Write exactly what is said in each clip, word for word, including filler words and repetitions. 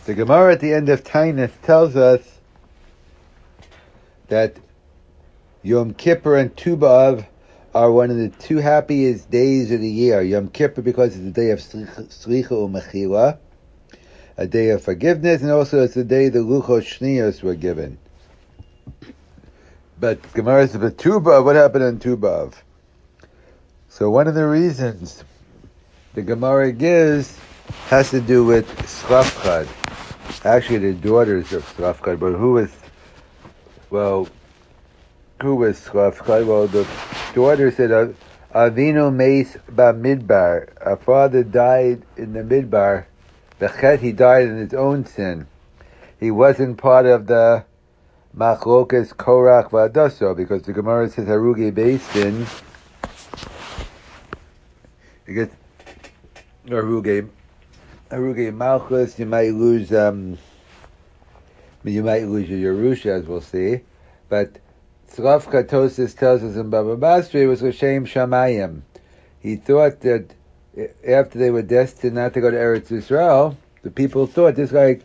The Gemara at the end of Tainus tells us that Yom Kippur and Tu B'Av are one of the two happiest days of the year. Yom Kippur because it's the day of Slicha U'Mechila, a day of forgiveness, and also it's the day the Luchos Shniyos were given. But Gemara says, but Tu B'Av, what happened on Tu B'Av? So one of the reasons the Gemara gives has to do with Tzlafchad. Actually, the daughters of Tzlafchad, but who was, well, who was Tzlafchad? Well, the daughter said, Avinu meis ba'midbar. Our father died in the midbar. Bechet, he died in his own sin. He wasn't part of the Machlokas Korach V'Adaso, because the Gemara says Harugi Beistin. You get Harugi Harugi Malchus, you might lose um you might lose your Yerusha, as we'll see. But Tzlafchad Tosis tells us in Baba Basra was L'Shem Shamayim. He thought that after they were destined not to go to Eretz Yisrael, the people thought this guy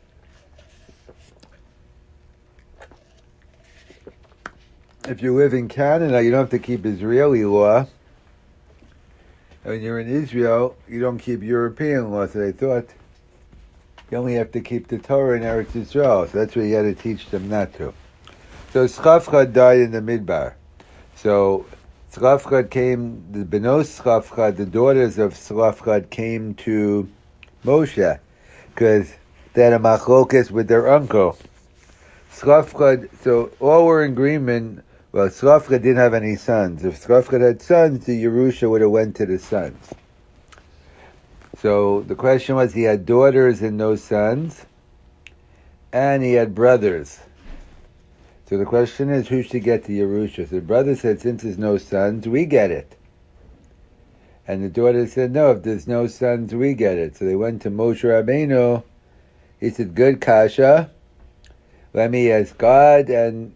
if you live in Canada, you don't have to keep Israeli law. When you're in Israel, you don't keep European law. So they thought you only have to keep the Torah in Eretz Yisrael. So that's what you had to teach them not to. So Tzlafchad died in the Midbar. So Tzlafchad came, the Benos Tzlafchad, the daughters of Tzlafchad came to Moshe because they had a machlokas with their uncle. Tzlafchad, so all were in agreement. Well, Tzlafchad didn't have any sons. If Tzlafchad had sons, the Yerusha would have went to the sons. So the question was, he had daughters and no sons, and he had brothers. So the question is, who should get the Yerusha? So the brother said, since there's no sons, we get it. And the daughter said, no, if there's no sons, we get it. So they went to Moshe Rabbeinu. He said, good kasha. Let me ask God, and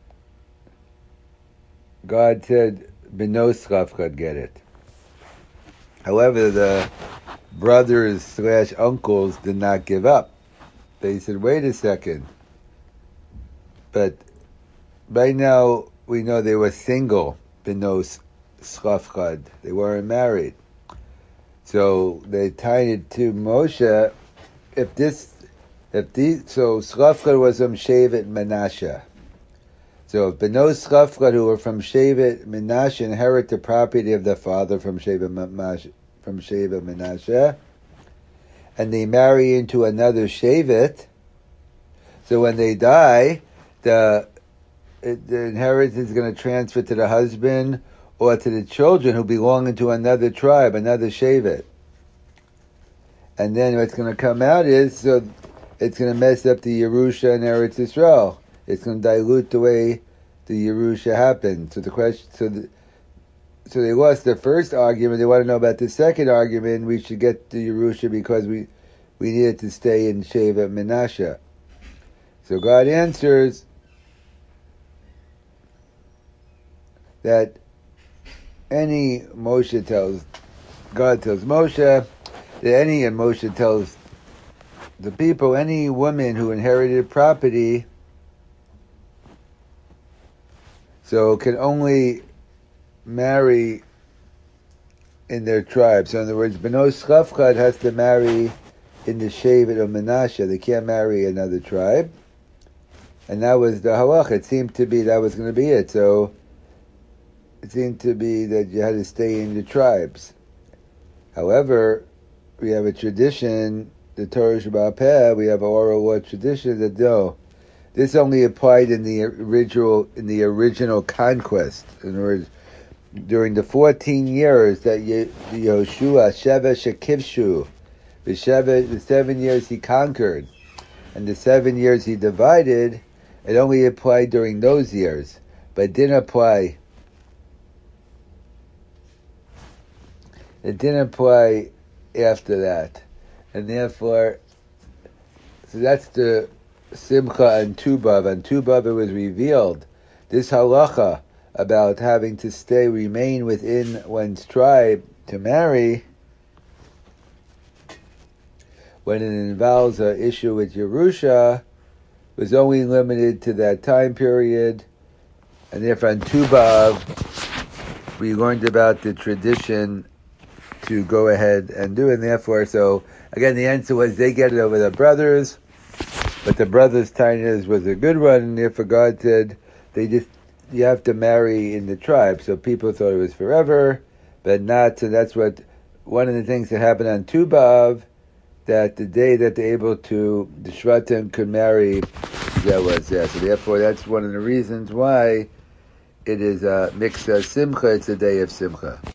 God said, Benos Tzlafchad get it. However, the brothers slash uncles did not give up. They said, wait a second. But right now, we know they were single, Benos Tzlafchad. They weren't married. So they tied it to Moshe. If this, if these, so Tzlafchad was from Shevet Menashe. So if Benos Tzlafchad, who were from Shevet Menashe, inherit the property of their father from Shevet Menashe, from Shevet Menashe, and they marry into another Shevet, so when they die, the the inheritance is going to transfer to the husband or to the children who belong to another tribe, another Shevet. And then what's going to come out is, so it's going to mess up the Yerusha and Eretz Yisrael. It's going to dilute the way the Yerusha happened. So the question, so the, so they lost their first argument. They want to know about the second argument. We should get the Yerusha because we we needed to stay in Shevet Menashe. So God answers that any Moshe tells, God tells Moshe that any, and Moshe tells the people, any woman who inherited property, so can only marry in their tribe. So in other words, Benos Tzlafchad has to marry in the Shevet of Menashe. They can't marry another tribe. And that was the halach. It seemed to be that was going to be it. So it seemed to be that you had to stay in the tribes. However, we have a tradition, the Torah Sheba'al Peh, we have an oral law tradition that no, this only applied in the original in the original conquest. In other words, during the fourteen years that Ye- Yehoshua Sheva Shekivshu, the Sheva, the seven years he conquered, and the seven years he divided, it only applied during those years, but it didn't apply. It didn't apply after that, and therefore, so that's the Simcha and Tu B'Av. And Tu B'Av it was revealed this halacha about having to stay, remain within one's tribe to marry when it involves an issue with Yerusha, was only limited to that time period. And therefore on Tu B'Av, we learned about the tradition to go ahead and do it. And therefore, so again, the answer was they get it over the brothers, but the brothers' tinus was a good one, and therefore God said they just, you have to marry in the tribe. So people thought it was forever, but not. So that's what, one of the things that happened on Tu B'Av, that the day that they're able to, the Shvatim could marry, that was there. So therefore, that's one of the reasons why it is a mixed simcha, it's a day of simcha.